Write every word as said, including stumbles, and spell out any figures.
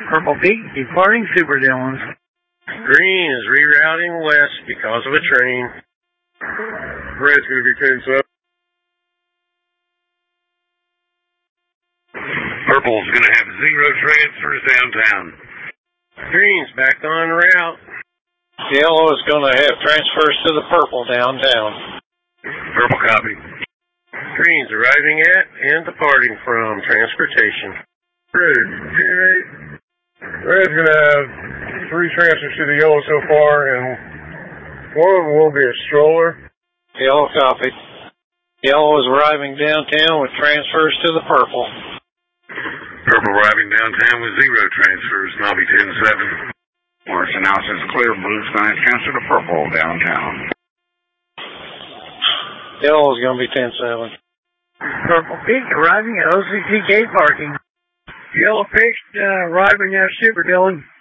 Purple Peak departing Super Dillons. Green is rerouting west because of a train. Red's going to be ten seven. Purple's going to have zero transfers downtown. Green's back on route. Yellow is going to have transfers to the purple downtown. Purple copy. Green's arriving at and departing from transportation. Red, ten eight. Red's going to have three transfers to the yellow so far, and one of them will be a stroller. Yellow copy. Yellow is arriving downtown with transfers to the purple. Purple arriving downtown with zero transfers, and I'll be ten seven. Morrison now says clear. Blue's going to transfer to purple downtown. Yellow is going to be ten seven. Purple Peak arriving at O C C gate parking. Yellow Peak uh, arriving at Super Dillon.